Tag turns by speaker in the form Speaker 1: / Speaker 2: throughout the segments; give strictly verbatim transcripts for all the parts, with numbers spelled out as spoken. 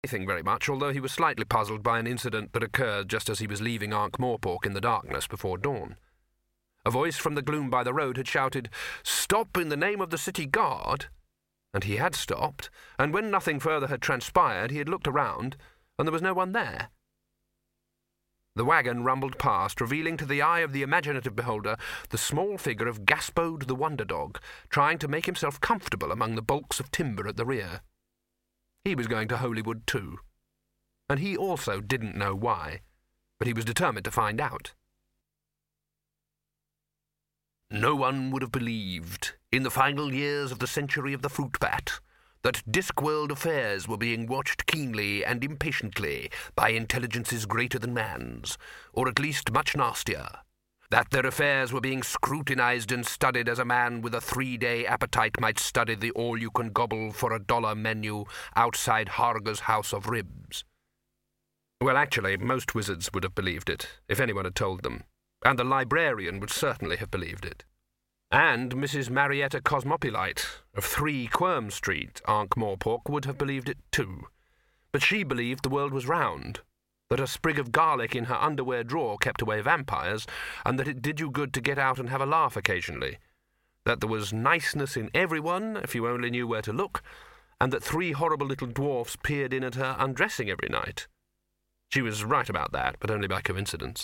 Speaker 1: anything very much, although he was slightly puzzled by an incident that occurred just as he was leaving Ankh-Morpork in the darkness before dawn. A voice from the gloom by the road had shouted, "Stop in the name of the city guard!" And he had stopped, and when nothing further had transpired, he had looked around, and there was no one there. The wagon rumbled past, revealing to the eye of the imaginative beholder the small figure of Gaspode the Wonder Dog, trying to make himself comfortable among the bulks of timber at the rear. He was going to Holywood too, and he also didn't know why, but he was determined to find out. No one would have believed, in the final years of the century of the fruit bat, that Discworld affairs were being watched keenly and impatiently by intelligences greater than man's, or at least much nastier. That their affairs were being scrutinized and studied as a man with a three-day appetite might study the all-you-can-gobble for a dollar menu outside Harga's House of Ribs. Well, actually, most wizards would have believed it, if anyone had told them, and the librarian would certainly have believed it. And Missus Marietta Cosmopolite of three Quirm Street, Ankh-Morpork, would have believed it too. But she believed the world was round, that a sprig of garlic in her underwear drawer kept away vampires, and that it did you good to get out and have a laugh occasionally, that there was niceness in everyone if you only knew where to look, and that three horrible little dwarfs peered in at her undressing every night. She was right about that, but only by coincidence.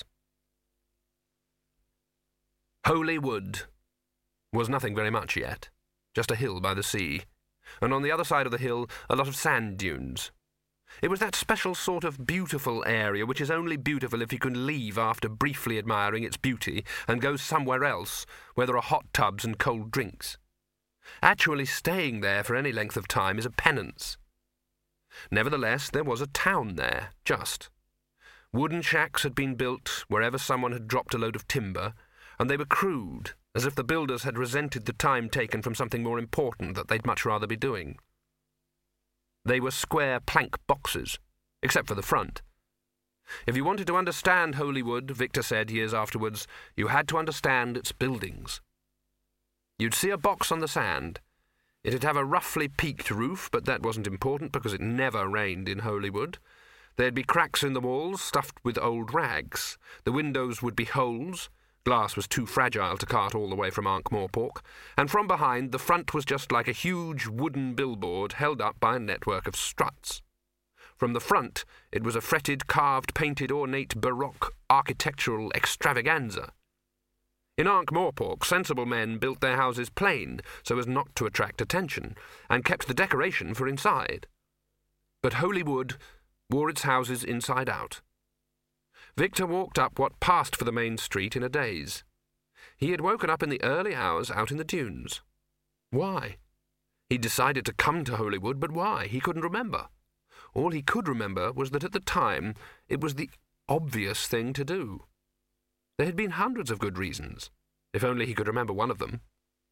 Speaker 1: Holywood was nothing very much yet, just a hill by the sea, and on the other side of the hill a lot of sand dunes. It was that special sort of beautiful area which is only beautiful if you can leave after briefly admiring its beauty and go somewhere else where there are hot tubs and cold drinks. Actually staying there for any length of time is a penance. Nevertheless, there was a town there, just. Wooden shacks had been built wherever someone had dropped a load of timber, and they were crude, as if the builders had resented the time taken from something more important that they'd much rather be doing. They were square plank boxes, except for the front. If you wanted to understand Holywood, Victor said years afterwards, you had to understand its buildings. You'd see a box on the sand. It'd have a roughly peaked roof, but that wasn't important because it never rained in Holywood. There'd be cracks in the walls stuffed with old rags. The windows would be holes. Glass was too fragile to cart all the way from Ankh-Morpork, and from behind the front was just like a huge wooden billboard held up by a network of struts. From the front it was a fretted, carved, painted, ornate, baroque architectural extravaganza. In Ankh-Morpork, sensible men built their houses plain so as not to attract attention, and kept the decoration for inside. But Holywood wore its houses inside out. Victor walked up what passed for the main street in a daze. He had woken up in the early hours out in the dunes. Why? He decided to come to Holywood, but why? He couldn't remember. All he could remember was that at the time it was the obvious thing to do. There had been hundreds of good reasons, if only he could remember one of them.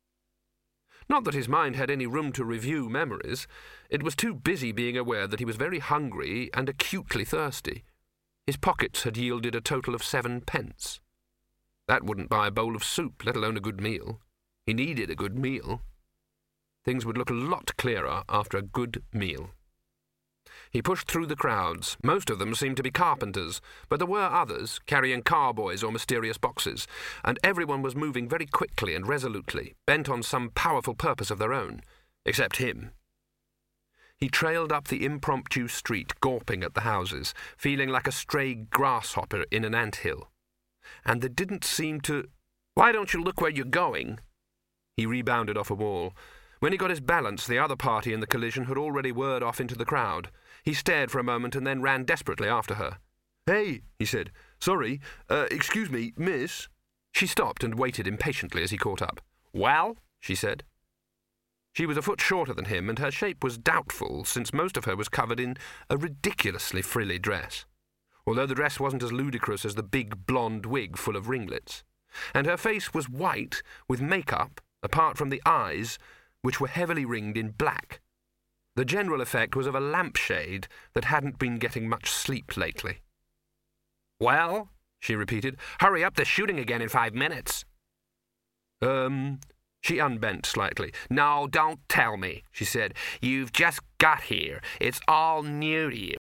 Speaker 1: Not that his mind had any room to review memories. It was too busy being aware that he was very hungry and acutely thirsty. His pockets had yielded a total of seven pence. That wouldn't buy a bowl of soup, let alone a good meal. He needed a good meal. Things would look a lot clearer after a good meal. He pushed through the crowds. Most of them seemed to be carpenters, but there were others, carrying carboys or mysterious boxes, and everyone was moving very quickly and resolutely, bent on some powerful purpose of their own, except him. He trailed up the impromptu street, gawping at the houses, feeling like a stray grasshopper in an ant-hill. And there didn't seem to... "Why don't you look where you're going?" He rebounded off a wall. When he got his balance, the other party in the collision had already whirred off into the crowd. He stared for a moment and then ran desperately after her. "Hey," he said. "Sorry. Uh, excuse me, miss." She stopped and waited impatiently as he caught up. "Well?" she said. She was a foot shorter than him, and her shape was doubtful, since most of her was covered in a ridiculously frilly dress, although the dress wasn't as ludicrous as the big blonde wig full of ringlets. And her face was white, with makeup, apart from the eyes, which were heavily ringed in black. The general effect was of a lampshade that hadn't been getting much sleep lately. "Well?" she repeated. "Hurry up, they're shooting again in five minutes." Um... She unbent slightly. "No, don't tell me," she said. "You've just got here. It's all new to you."